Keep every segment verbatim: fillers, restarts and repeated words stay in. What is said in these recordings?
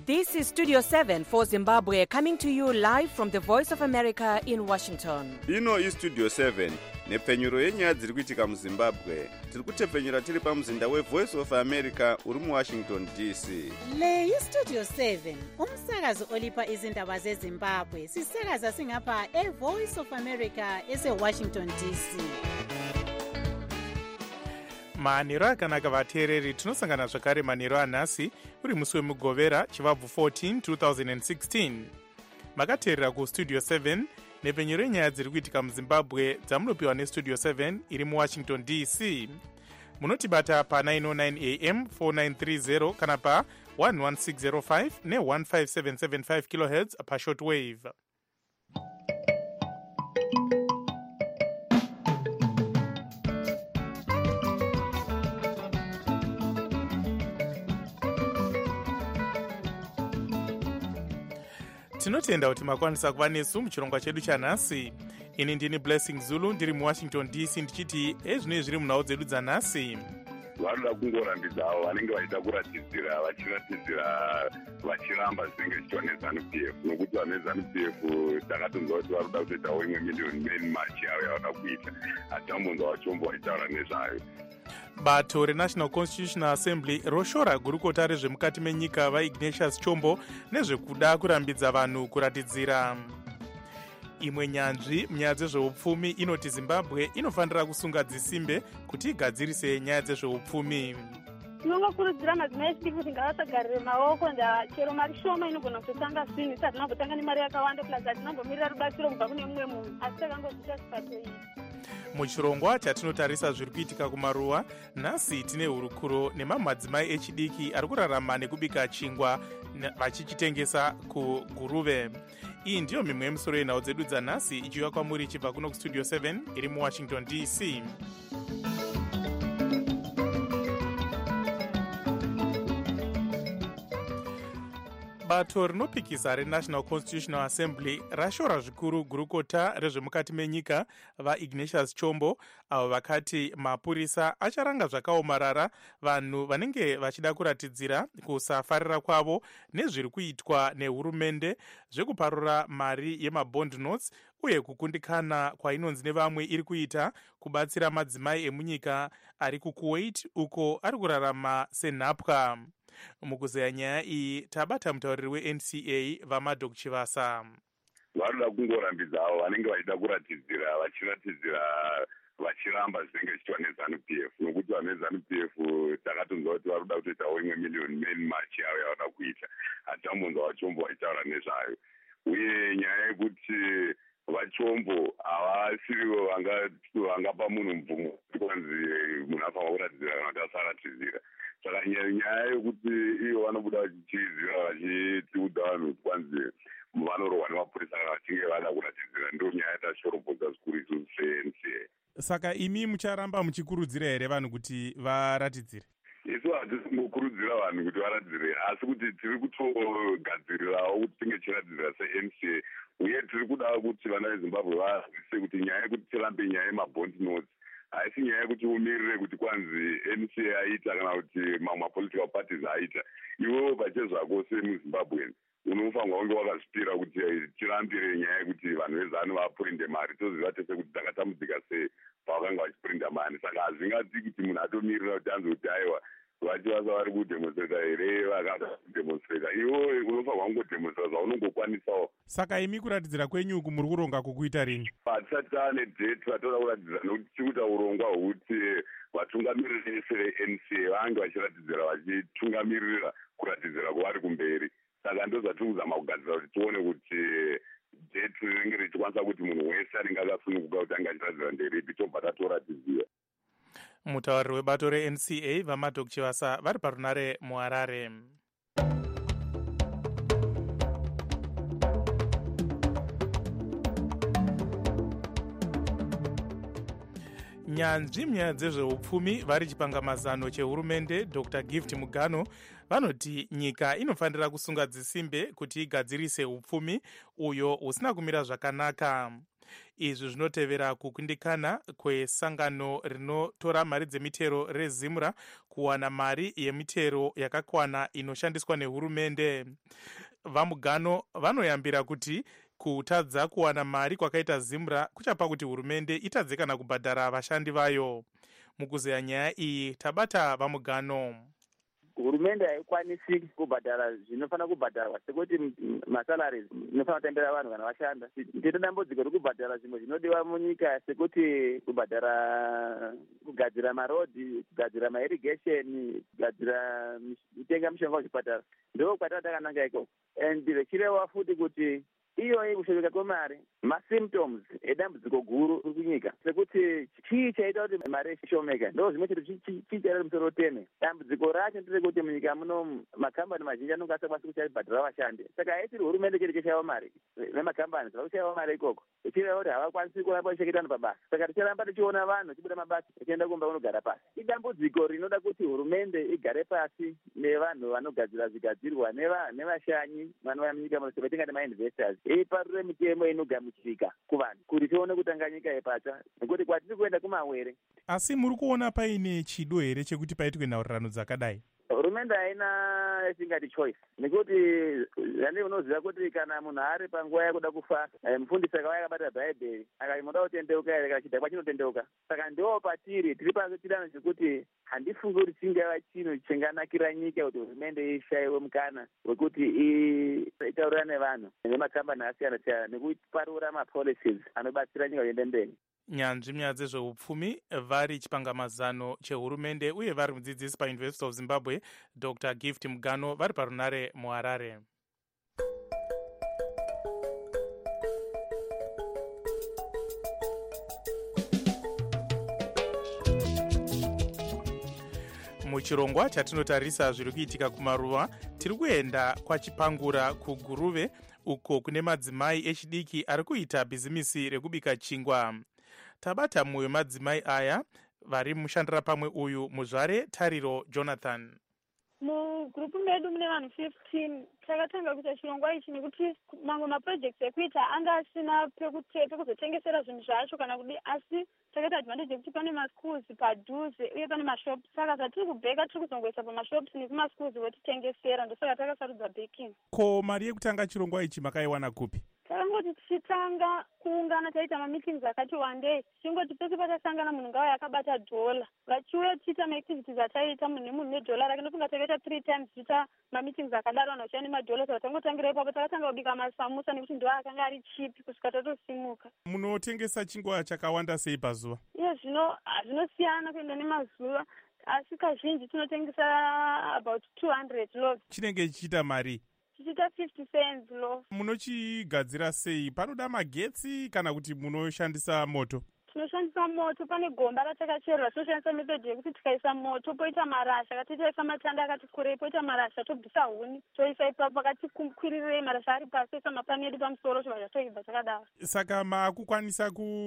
This is Studio seven for Zimbabwe, coming to you live from the Voice of America in Washington. Ino is Studio seven, nepfenyuro yenyaya dziri kuitika muZimbabwe. Tiri kutepfenyura tiri pamuzinda weVoice of America uri muWashington D C. Le yi Studio seven, umsakazo olipa izindaba zeZimbabwe. Sisakaza singapha eVoice of America eseWashington D C. manheru akanaka vateereri, tinosangana zvakare manheru anhasi uri musi wemugovera chivabvu fourteen twenty sixteen. makateerera kustudio seven nepfenyuro yenyaya dziri kuitika muZimbabwe dzamunopiwa nestudio seven iri muWashington D C. munotibata pa nine oh nine A M four nine three zero kana pa one one six zero five ne one five seven seven five kilohertz pa shortwave. tinotenda kuti makwanisa kuva nesu muchirongwa chedu chanhasi. ini ndini Blessing Zulu ndiri muWashington D C ndichiti ezvinoi zviri munhau dzedu dzanhasi. vanoda kungorambidza avo vanenge vaida kuratidzira vachiratidzira vachiramba zvinenge zvichiwa neZANU P F, nokuti vane ZANU P F takatonzwa kuti vari kuda kutoitawo imwe million men march yavo yavada kuita. hatambonzwa vachombo vachitaura nezvayo. bato reNational Constitutional Assembly roshora gurukota rezvemukati menyika vaIgnatius Chombo nezvekuda kurambidza vanhu kuratidzira. imwe nyanzvi munyaya dzezveupfumi inoti Zimbabwe inofanira kusunga dzisimbe kuti igadzirise nyaya dzezveupfumi. tinongokurudzira madzimai echidiki kuti ngavasagarire maoko, chero mari shoma inogona kutotanga swini isati tinambotanga nemari yakawanda plus hatinambomirira rubatsiro kubva kune mumwe munhu, asi takangozvita chipato iyi. muchirongwa chatinotarisa zviri kuitika kumaruwa, nhasi tine hurukuro nemamadzimai echidiki ari kurarama nekubika chingwa vachichitengesa kuguruve. iyi ndiyo mimwe yemisoro yenhau dzedu dzanhasi ichiuya kwamuri ichibva kuno kustudio seven iri muWashington D C. bato rinopikisa reNational Constitutional Assembly rashora zvikuru gurukota rezvemukati menyika vaIgnatius Chombo, avo vakati mapurisa acharanga zvakaomarara vanhu vanenge vachida kuratidzira kusafarira kwavo nezviri kuitwa nehurumende zvekuparura mari yemabond notes uye kukundikana kwainonzi nevamwe iri kuita kubatsira madzimai emunyika ari kuKuwait uko ari kurarama senhapwa. mukuzeya nyaya iyi tabata mutauriri weN C A vaMadok Chivasa. vanoda kungorambidza avo vanenge vachida kuratidzira vachiratidzira vachiramba zvinenge zvichiwa neZANU P F, nokuti vane ZANU P F takatonzwa kuti vari kuda kutoitawo imwe million men march yavo yavada kuita. hatambonzwa vachombo vachitaura nezvayo, uye nyaya yekuti vachombo havasirivo vangapa munhu mubvumo kwanzi munhu afanwa kuratidzira kana kuti asaratidzira. saka nyaya yekuti ivo vanobuda vachitizira vachitiudza vanhu kuti kwanzi vanorohwa nemapurisa kana vachinge vada kuratidzira, ndo nyaya yatashorobodza zvikuru isu seN C A. saka imi mucharamba muchikurudzira here vanhu kuti varatidzire? isu hatisi kungokurudzira vanhu kuti varatidzire, asi kuti tiri kutogadzirirawo kuti tinge tichiratidzira seN C A, uye tiri kuda kuti vana veZimbabwe vazivise kuti nyaya yekuti tirambe nyaya yemabond notes haisi nyaya yekuti umirire kuti kwanzi N C A aita kana kuti mamwe mapolitical parties aita. iwewo pachezvako semuZimbabwe unofanirwa kunge wakazvipira kuti tirambire nyaya yekuti vanhu veZANU vapurinde mari, toziva tese kuti takatambudzika sei pavakanga vachipurinda mari. saka hazvingati kuti munhu atomirira kuti anzi kuti aiwa vachivasa vari kudemonstrata here vakada kudemonstrata, iwo unofanirwa kungodemonstrata zvaunongokwanisawo. saka imi kuratidzira kwenyu uku muri kuronga kukuita rini? hatisati taane date vatoda kuratidzira, nokuti tiri kuita urongwa hwokuti vatungamiriri vese veN C A vange vachiratidzira vachitungamirira kuratidzira kwavari kumberi. saka ndo zvatiri kuzama kugadzira kuti tione kuti date rinenge richikwanisa kuti munhu wese anenge akasununguka kuti ange achiratidzira nderipi, tobva tatoratidzira. mutauriri webato reN C A vaMadok Chivasa vari parunare muHarare. nyanzvi munyaya dzezveupfumi vari chipangamazano chehurumende Dr Gift Mugano vanoti nyika inofanira kusunga dzisimbe kuti igadzirise upfumi uyo usina kumira zvakanaka. Izvi zvinotevera kukundikana kwesangano rinotora mari dzemitero rezimura kuwana mari yemitero yakakwana inoshandiswa nehurumende. Vamugano vanoyambira kuti kutadza kuwana mari kwakaita zimura kuchapa kuti hurumende itadze kana kubhadhara vashandi vayo. Mukuzeya nyaya iyi tabata vamugano. Hurumende haikwanisi kubhadhara zvinofana kubhadharwa sekuti masalari inofana kutambira vanhu kana vashanda. Ndiro dambudziko rekubhadhara zvimwe zvinodiwa munyika sekuti kubhadhara kugadzira marodhi, kugadzira mairrigation, kugadzira kutenga mishonga kuzvipatara. Ndiko kwatava takananga ikoko. And vechireva futi kuti iyoyi kushoreka kwemari masymptoms edambudziko guru kunyika sekuti chii chaita kuti mari ishomeka ndo zvimwe chete chii chaita musoro teme. Dambudziko racho nderekuti munyika muno makambani mazhinji anonge asakwanisa kuchabhadhara vashandi, saka haisiri hurumende chete chashaiwa mari nemakambani zvava kushaiwa mari ikoko, ichireva kuti havakwanisi kuramba vachisheketa vanhu pabasa. Saka ticharamba tichiona vanhu vachibuda mabasa vachienda kumba kunogara pasi. Idambudziko rinoda kuti hurumende igare pasi nevanhu vanogadzira zvigadzirwa nevashanyi vanouya munyika muno vatingati mainvestors, iparure mitemo inogamuchirika kuvanhu kuti tione kutanga nyika yepacha, nekuti kwatiri kuenda kumawere. Asi muri kuona paine chido here chekuti paitwe nhaurirano dzakadai? Hurumende haina yatingati choice, nekuti zane unoziva kuti kana munhu ari panguva yakuda kufa, mufundisi akauya akabata bhaibheri akati munoda kutendeuka here, kana chidhakwa chinotendeuka. Saka ndo patiri tiri pachidanho chekuti handifungi kuti chingava chinhu chinganakira nyika kuti hurumende ishayiwe mukana wekuti itaurira nevanhu nemakambani akasiyana siyana nekuparura mapolicies anobatsira nyika kuenda mberi. Nyanzvi munyaya dzezveupfumi vari chipangamazano chehurumende uye vari mudzidzisi paUniversity of Zimbabwe Doctor Gift Mugano vari parunare muHarare. Muchirongwa chatinotarisa zviri kuitika kumaruva, tiri kuenda kwachipangura kuGuruve uko kune madzimai echidiki ari kuita bhizimisi rekubika chingwa. Tabata mumwe wemadzimai aya vari mushandira pamwe uyu muzvare Tariro Jonathan. Mugrupu medu mune vanhu fifteen takatanga kuita chirongwa ichi nekuti mamwe maprojects ekuita anga asina pekuzotengesera zvinhu zvacho kana kudi, asi takaita advantage yekuti pane maschools padhuze uye pane mashops, saka zvatiri kubheka tiri kuzongoisa pamashops nekumaschools votitengesera, ndosaka takasarudza baking. Ko mari yekutanga chirongwa ichi makaiwana kupi? Takangoti tichitanga kuungana taita mameetings akati wandei, tichingoti pese patasangana munhu ngauya akabata dhola, vachiuya tichiita maactivities ataita munhu nemunhu nedhola rake, ndofunga takaita three times tichiita mameetings akadaro vanhu vachiya nemadhola. Saka tangotangira ipapo takatanga kubika masamusa nekuti ndo akanga ari chipi kusvika tatosimuka. Munotengesa chingwa chakawanda sei pazuva? Iye zvino zvinosiyana kuenda nemazuva, asi kazhinji tinotengesa about two hundred loaves. Chinenge chichiita mari? Chichita fifty cents loaf. Munochigadzira sei? Panoda magetsi kana kuti munoshandisa moto? Tinoshandisa moto. Pane gomba ratakacherera, tinoshandisa method yekuti tikaisa moto poita marasha, kati taisa matanda akati kurei poita marasha, tobvisa huni toisa ipapo pakati kwirirei, marasha ari pasi toisa mapani edu pamusoro, chibva chatoibva chakadaro. Saka makukwanisa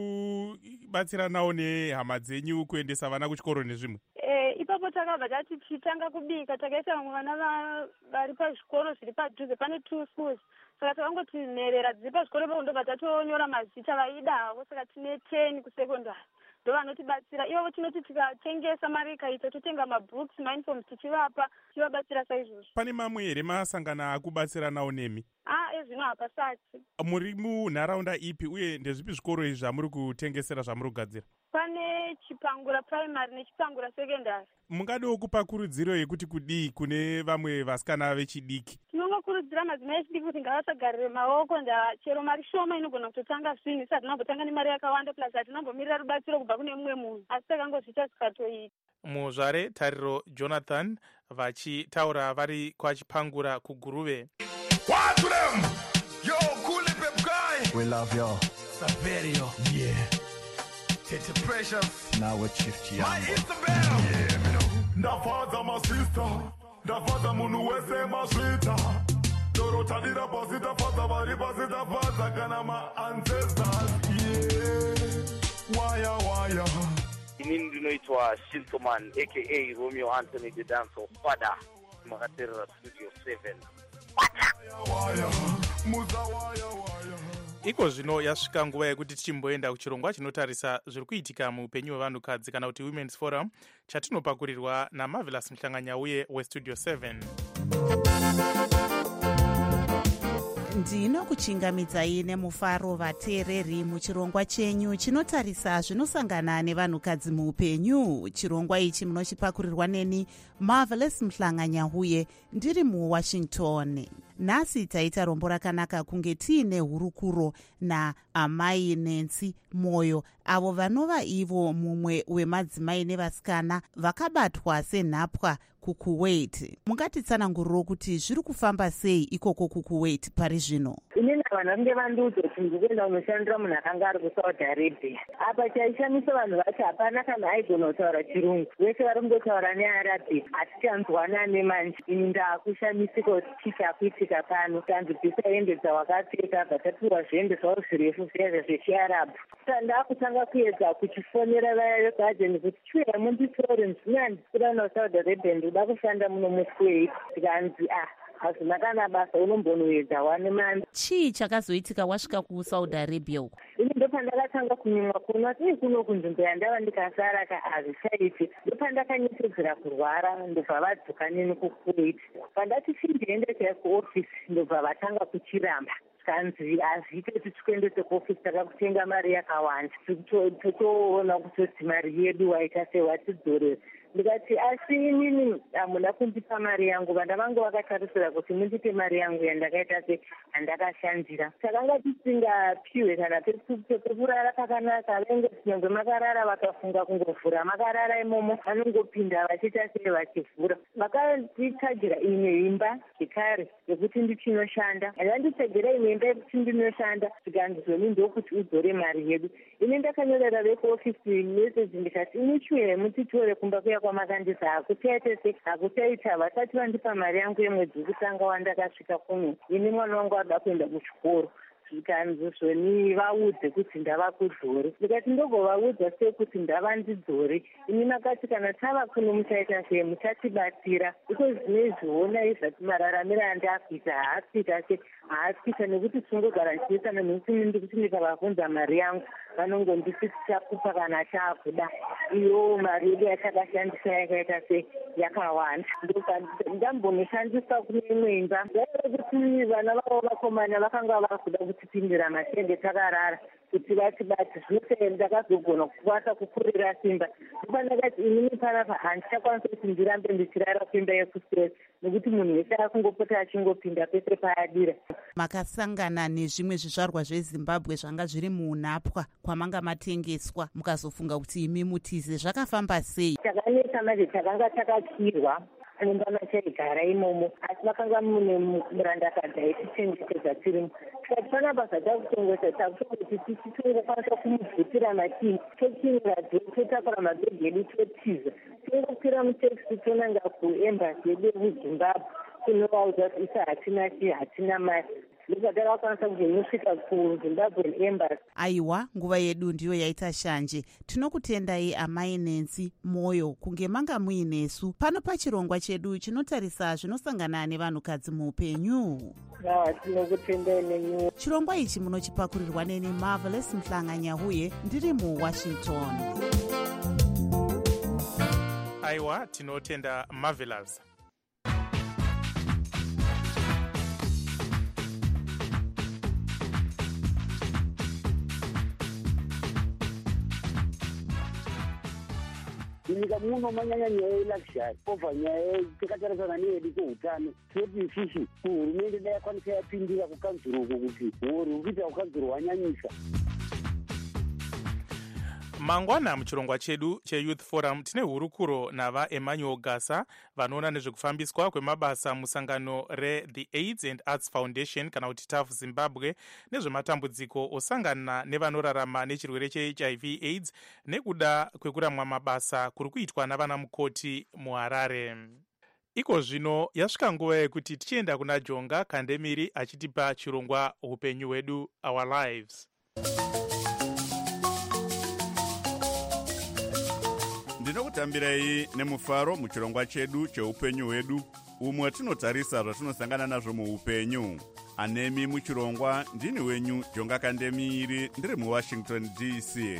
kubatsiranawo nehama dzenyu kuendesa vana kuchikoro nezvimwe? Eh, ipapo takabva tati tichitanga kubika, takaisa vamwe vana vari pazvikoro zviri padhuze, pane two schools. Saka takangoti nherera dziri pazvikoro ipapo ndobva tatonyora mazita vaida havo, saka tine ten kusekondari ndo vanotibatsira. Ivo tinoti tikatengesa mari ikaita totenga mabooks, mauniforms tichivapa, tichivabatsira saizvozvo. Pane mamwe here masangana akubatsiranawo nemi? Ah, ezvino hapasati. Muri munharaunda ipi uye ndezvipi zvikoro izvi zvamuri kutengesera zvamuri kugadzira? Pane Chipangura primary neChipangura secondary. Mungadiwo kupa kurudziro yekuti kudii kune vamwe vasikana vechidiki? Tinongokurudzira madzimai echidiki kuti ngavasagarire maoko, chero mari shoma inogona kutotanga zvinhu, isati tinambotanga nemari yakawanda, plus hatinambomirira rubatsiro kubva kune mumwe munhu, asi takangozviita zvikatoita. Muzvare Tariro Jonathan vachitaura vari kwachipangura kuGuruve. One to them! Yo, cool pep guy! We love you. Saverio. Yeah. Tete Precious. Now with Chief Chiambo. My Isabel. Yeah, me know. Ndafaza my sister. Ndafaza munu wese maswita. Dorota dira pasita faza vari pasita faza kana my ancestors. Yeah. Waya waya. Inini ndinoitwa Shintoman aka Romeo Anthony the Dancer Father. Makaterera Studio seven. Waya waya. Muza waya waya. iko zvino yasvika nguva yekuti tichimboenda kuchirongwa chinotarisa zviri kuitika muupenyu hwevanhukadzi kana kuti Women's Forum, chatinopakurirwa naMarvelous Mhlanganyauye westudio seven. ndinokuchingamidzai nemufaro vateereri muchirongwa chenyu chinotarisa zvinosangana nevanhukadzi muupenyu. Chirongwa ichi munochipakurirwa neni Marvelous Mhlanganyauye ndiri muWashington. Nhasi taita rombo rakanaka kunge tiine hurukuro naamai Nancy Moyo, avo vanova ivo mumwe wemadzimai nevasikana vakabatwa senhapwa kukuwait. Mungatitsananguriro kuti zviri kufamba sei ikoko kukuwait pari zvino? Inini vanhu vange vandiudza kuti ndikuenda kunoshandira munhu akanga ari kuSaudi Arabia. Apa chaishamisa vanhu vacho hapana kana aigona kutaura chirungu, vese vari kungotaura neArabic. Hatichanzwanani manje. Ini ndaakushamisika kuti chii chakuitika pano. Tanzibvisa hembe dzawakapfeka bvatapiwa zviende zvavo zvirefu zviya zvechiarabu. Ndaakutanga kuedza kuchifonera vaya vegadheni kuti chiuya munditore ndina ndikuda kunaSaudi Arabia, ndoda kushanda muno mukuwait. Tikanzi ah hazvina kana basa, unombonoedza wane mani. Chii chakazoitika wasvika kuSaudi Arabia uko? Ini ndopandakatanga kunyimwa kuona kuti kuno kunzvimbo yandava ndikasara ka hazvichaiti. Ndopandakanyesedzera kurwara ndobva vadzoka neni kukuwait. Pandati chindiende chai kuofisi ndobva vatanga kuchiramba. Kanzi hazviite kuti tikuendese kuofisi takakutenga mari yakawanda. Totoona kutoti mari yedu waita sewatidzorera. Ndikati asi inini hamuna kundipa mari yangu, vana vangu vakatarisira kuti mundipe mari yangu yandakaita sehandakashandira. Takanga tisingapiwe kana pekurara pakanaka, venge nyangwe makarara vakafunga kungovhura makarara imomo, vanongopinda vachiita sei vachivhura. Vakanditsvagira imwe imba zvekare yekuti ndichinoshanda. Handanditsvagira imwe imba yekuti ndinoshanda, tikanzizoni ndokuti udzore mari yedu. Ini ndakanyorera vekuofisi meseji ndikati inichiwe mutitore kumba kuya kwamakandisa hakuchaitese hakuchaita vasati vandipa mari yangu yemwedzi wekutanga wandakasvika kuno. Ini mwana wangu ada kuenda kuchikoro. Zvikanzizvoni vaudze kuti ndava kudzore. Ndikati ndogovaudza sei kuti ndava ndidzore. Ini makati kana tava kuno muchaita sei, muchatibatsira. Iko zvinezviona izvati mararamiro andakuita haasikuita se haasikuita nekuti tinogara ndichiisana nekuti ndikuti ndikavabvunza mari yangu vanongonditi tichakupa kana chaakuda. Iyo mari yedu yatakashandisa yakaita se yakawanda. Ndambonoshandisa kune imwe imba yaive kuti vana vavo vakomana vakanga vakuda kutipindira matende takarara kuti vatibati. Zvose ndakazogona kukwanisa kupurira simba. Ndopandakati inini panapa handichakwanisa kuti ndirambe ndichirara kuimba yekuseri nekuti munhu wese akungopota achingopinda pese paadira. Makasangana nezvimwe zvizvarwa zveZimbabwe zvanga zviri munhapwa kwamanga matengeswa, mukazofunga kuti imi mutize, zvakafamba sei? Takanesa manje takanga takakirwa imba machaigara imomo, asi vakanga mune murandakadzi aitichengetedza tirimo. Tikati pana basa takutongesa takutongoti tichitongokwanisa kumubvutira matii, tokinira totakura mabhegi edu totiza, tongokwira mutekisi tonanga kuembasi yedu yekuZimbabwe kunovaudza kuti isa hatina chii, hatina mari. Ndopatarakwanisa kuti nosvika kuZimbabwean Embassy. Aiwa, nguva yedu ndiyo yaita shanje. Tinokutendai amai Nancy Moyo kunge manga muinesu pano pachirongwa chedu chinotarisa zvinosangana nevanhukadzi muupenyu. Ah, tinokutendai nenyu. Chirongwa ichi munochipakurirwa neni Marvelous Mhlanganyauye ndiri muWashington. Aiwa, tinotenda Marvelous. Munyika muno manyanya nyaya yeluxury ova nyaya takatarisana neyedu kweutano. Tinoti isusu hurumende dai yakwanisa yapindira kukanzuro uko kuti huri kuita kukanzuro wanyanyisa. Mangwana muchirongwa chedu cheYouth Forum tine hurukuro nava Emmanuel Gasa vanoona nezvekufambiswa kwemabasa musangano reThe AIDS and Arts Foundation kana kuti T A F Zimbabwe nezvematambudziko osangana nevanorarama nechirwere cheH I V AIDS nekuda kwekuramwa mabasa kuri kuitwa navana mukoti muHarare. Iko zvino yasvika nguva yekuti tichienda kuna Jonga Kandemiri achitipa chirongwa upenyu hwedu, Our Lives. Ndinokutambirai nemufaro muchirongwa chedu cheupenyu hwedu, umwe tinotarisa zvatinosangana nazvo muupenyu. anemi muchirongwa ndini wenyu Jonga Kandemiiri ndiri muWashington D C.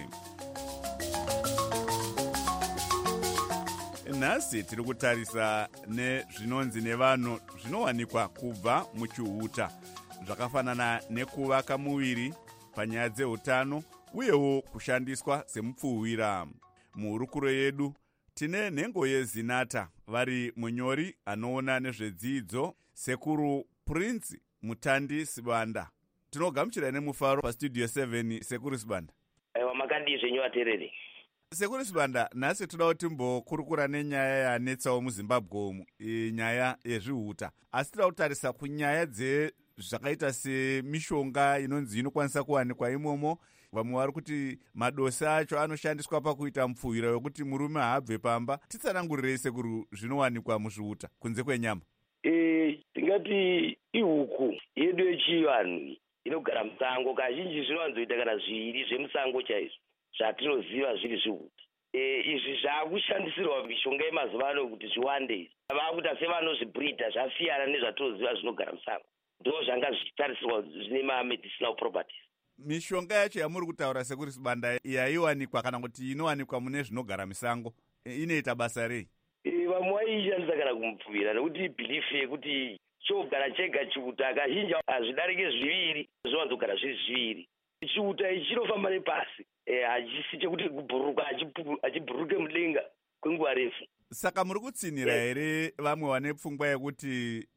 Nhasi tiri kutarisa nezvinonzi nevanhu zvinowanikwa kubva muchiuta zvakafanana nekuvaka muviri panyaya dzeutano uyewo kushandiswa semupfuwira. Muhurukuro yedu tine nhengo yeZinata vari munyori anoona nezvedzidzo Sekuru Prince Mutandi Sibanda. Tinogamuchira nemufaro pastudio seven. Sekuru Sibanda. Aiwa, makadii zvenyu vateereri? Sekuru Sibanda, nhasi toda kuti timbokurukura nenyaya yanetsawo muZimbabwe umu, nyaya yezvihuta. Asi toda kutarisa kunyaya dzezvakaita semishonga inonzi inokwanisa kuwanikwa imomo. Vamwe vari kuti madosi acho anoshandiswa pakuita mupfuwira wekuti murume haabve pamba. Titsanangurirei Sekuru zvinowanikwa muzvihuta kunze kwenyama. Eh, tingati ihuku yedu yechivanhu inogara musango kazhinji zvinowanzoita kana zviri zvemusango chaizvo zvatinoziva zviri zvihuta. Eh, izvi zvaakushandisirwa mishonga yemazuva ano kuti zviwande. Vakuita sevanozvibreedha zvasiyana nezvatinoziva zvinogara musango. Ndo zvanga zvichitarisirwa zvine ma-medicinal properties. Mishonga yacho yamuri kutaura Sekuru Sibanda yaiwanikwa kana kuti inowanikwa mune zvinogara musango inoita basa rei? Vamwe vaishandisa kana kumupfuwira nekuti bhilifu yekuti chogara chega chiuta kazhinji hazvidarike zviviri zviwanzogara zviri zviviri. Chiuta ichi chinofamba nepasi, hachisi chekuti kubhururuka hachibhururuke mudenga kwenguva refu. Saka muri kutsinira here vamwe vane pfungwa yekuti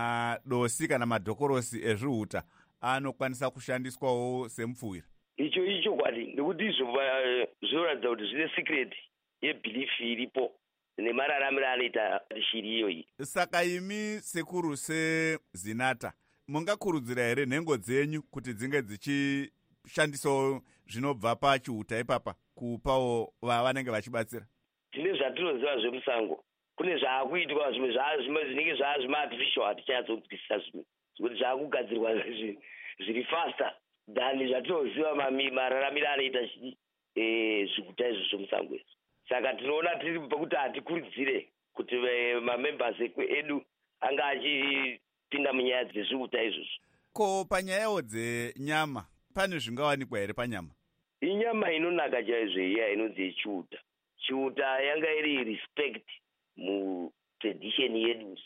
madosi kana madhokorosi ezvihuta anokwanisa kushandiswawo semupfuwira? Icho icho kwadi nekuti izvo zvinoratidza kuti zvine secret yebhilifu iripo nemararamiro anoita shiri iyoyi. Saka imi Sekuru seZinata mungakurudzira here nhengo dzenyu kuti dzinge dzichishandisawo zvinobva pachihuta ipapa kupawo vanenge vachibatsira? Tine zvatinoziva zvemusango. Kune zvaakuitwa zvimwe zvimwe zvinenge zvaazvima-artificial hatichanyatsokunzwisisa zvimwe zvekuti zvaakugadzirwa zviri faster than zvatinoziva mararamiro anoita zvihuta izvo zvemusango izvo. Saka tinoona tiri pakuti hatikurudzire kuti mamembers edu anga achipinda munyaya dzezvihuta izvozvo. Ko panyayawo dzenyama pane zvingawanikwa here panyama? Inyama inonaka chaizvo iya inonzi yechiuta. Chiuta yanga iri respect mutradition yedu.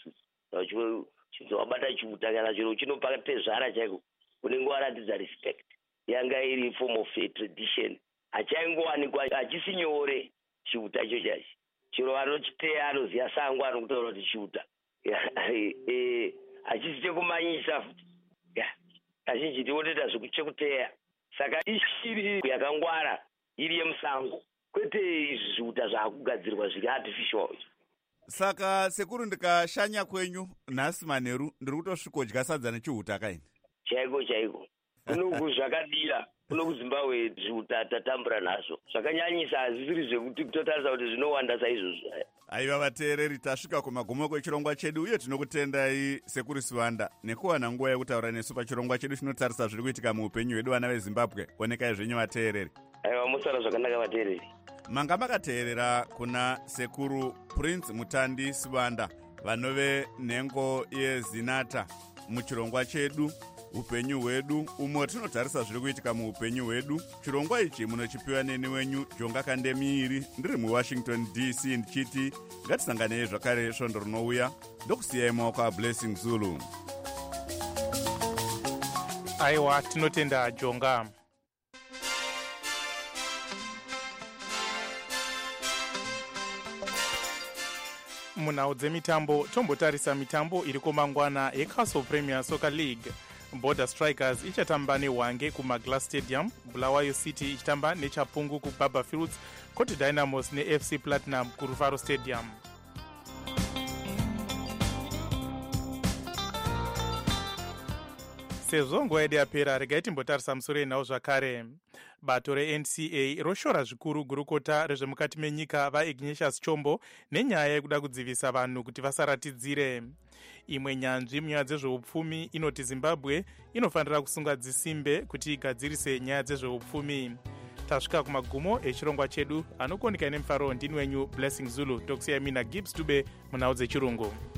Chinzowabata chiuta kana chiro chinopa tezvara chaiko unenge waratidza respect. Yanga iri form of a tradition. Hachaingowanikwa hachisi nyore chiuta icho chachi. Chiro vanochiteya anoziya sango anokutaura kuti chiuta. Hachisi chekumanyisa futi. Kazhinji tinotoita zvekuteya. Saka ishiri yakangwara iri yemusango. Kwete izvi zviuta zvaakugadzirwa zviri artificial. Saka Sekuru, ndikashanya kwenyu nhasi manheru ndiri kutosvikodya sadza nechihuta kaini? Chaiko chaiko. Kunoku zvakadira. Kuno kuZimbabwe zvihuta tatambura nazvo. Zvakanyanyisa hazvisiri zvekuti totarisa kuti zvinowanda saizvozvo. Aiva vateereri, tasvika kumagumo kwechirongwa chedu uye tinokutendai Sekuru Sibanda nekuwana nguva yekutaura nesu pachirongwa chedu chinotarisa zviri kuitika muupenyu hwedu vana veZimbabwe. Onekai zvenyu vateereri. Aiwa, musara zvakanaka vateereri. Manga makateerera kuna Sekuru Prince Mutandi Sibanda vanove nhengo yeZinata muchirongwa chedu upenyu hwedu umo tinotarisa zviri kuitika muupenyu hwedu. Chirongwa ichi munochipiwa neni wenyu Jonga Kandemiiri ndiri muWashington D C ndichiti ngatisanganei zvakare svondo rinouya. Ndokusiyai maoko aBlessing Zulu. Aiwa, tinotenda Jonga. Munhau dzemitambo tombotarisa mitambo iriko mangwana yeCastle Premier Soccer League. Border Strikers ichatamba neHwange kuMagla Stadium, Bulawayo City ichitamba neChapungu kuBaba Fields, Cote Dynamos neF C Platinum kuRufaro Stadium. Sezvo nguva yedu yapera, regai timbotarisa musoro enhau zvakare. Bato reN C A roshora zvikuru gurukota rezvemukati menyika vaIgnatius Chombo nenyaya yekuda kudzivisa vanhu kuti vasaratidzire. Imwe nyanzvi munyaya dzezveupfumi inoti Zimbabwe inofanira kusunga dzisimbe kuti igadzirise nyaya dzezveupfumi. Tasvika kumagumo echirongwa chedu, anokoneka nemufaro ndini wenyu Blessing Zulu, tokusiyai mina Gibbs Dube munhau dzechirungu.